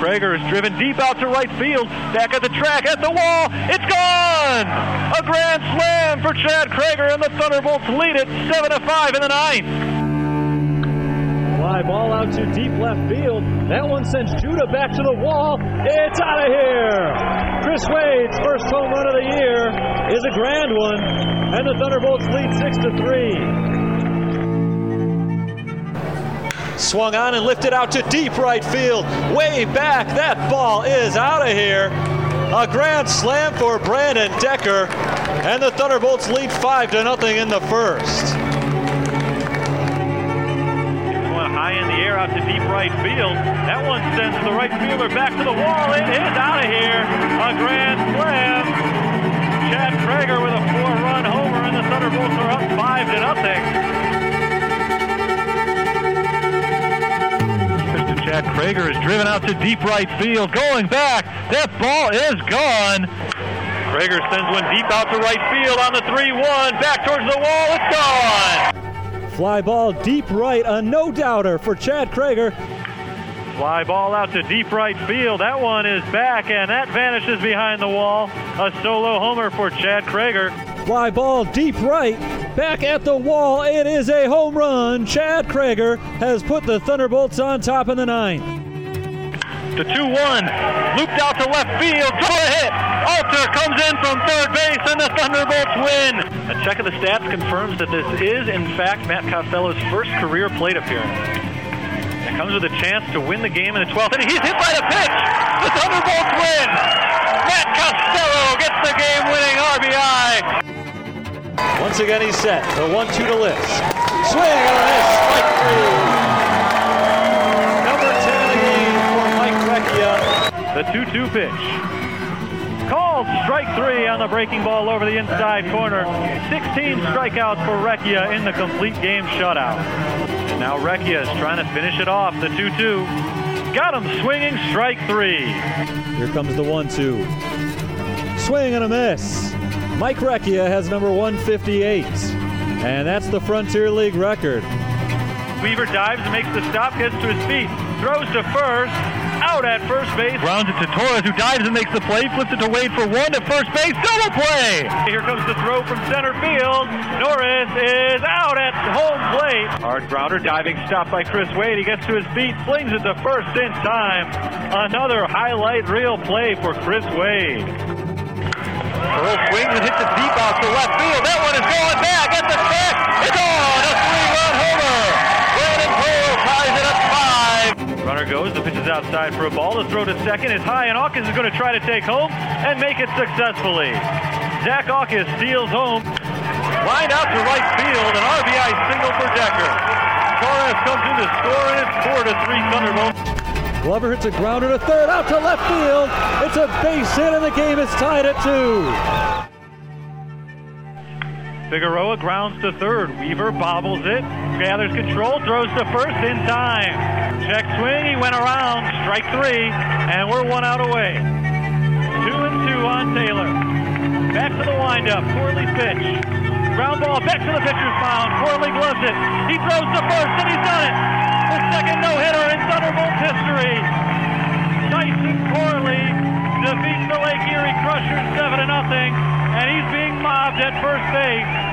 Krager is driven deep out to right field. Back at the track, at the wall. It's gone! A grand slam for Chad Krager, and the Thunderbolts lead it 7-5 in the ninth. Fly ball out to deep left field. That one sends Judah back to the wall. It's out of here! Chris Wade's first home run of the year is a grand one, and the Thunderbolts lead 6-3. Swung on and lifted out to deep right field. Way back, that ball is out of here. A grand slam for Brandon Decker, and the Thunderbolts lead 5-0 in the first. High in the air out to deep right field. That one sends the right fielder back to the wall. It is out of here. A grand slam. Chad Krager with a 4-run homer, and the Thunderbolts are up 5-0. Mr. Chad Krager is driven out to deep right field. Going back. That ball is gone. Krager sends one deep out to right field on the 3-1. Back towards the wall. It's gone. Fly ball deep right, a no-doubter for Chad Krager. Fly ball out to deep right field. That one is back, and that vanishes behind the wall. A solo homer for Chad Krager. Fly ball deep right, back at the wall. It is a home run. Chad Krager has put the Thunderbolts on top in the ninth. The 2-1, looped out to left field, to a hit. Alter comes in from third base, and the Thunderbolts win. A check of the stats confirms that this is, in fact, Matt Costello's first career plate appearance. It comes with a chance to win the game in the 12th inning. He's hit by the pitch. The Thunderbolts win. Matt Costello gets the game-winning RBI. Once again, he's set. The 1-2 to List. Swing and a miss. Strike three. The 2-2 pitch. Called strike three on the breaking ball over the inside corner. 16 strikeouts for Recchia in the complete game shutout. And now Recchia is trying to finish it off. The 2-2. Got him swinging, strike three. Here comes the 1-2. Swing and a miss. Mike Recchia has number 158. And that's the Frontier League record. Weaver dives and makes the stop, gets to his feet, throws to first, out at first base. Grounds it to Torres, who dives and makes the play, flips it to Wade for one to first base, double play! Here comes the throw from center field. Norris is out at home plate. Hard grounder, diving stop by Chris Wade. He gets to his feet, flings it to first in time. Another highlight reel play for Chris Wade. Earl swings and hits it deep out to left field. That one is going back at the track. It's on! A 3-run homer! Brandon Pearl ties it up 5. Runner goes, the pitch is outside for a ball. The throw to second is high, and Hawkins is going to try to take home and make it successfully. Zach Hawkins steals home. Lined out to right field, an RBI single for Decker. Torres comes in to score, and it's 4-3 Thunderbolts. Glover hits a grounder to third, out to left field. It's a base hit, and the game is tied at 2. Figueroa grounds to third. Weaver bobbles it, gathers control, throws to first in time. Check swing, he went around, strike three, and we're 1 out away. 2-2 on Taylor. Back to the windup, Corley's pitch. Ground ball back to the pitcher's mound. Corley gloves it. He throws to first, and he's done it. The second no-hitter in Thunderbolts history. Tyson Corley defeats the Lake Erie Crushers 7-0, and he's being mobbed at first base.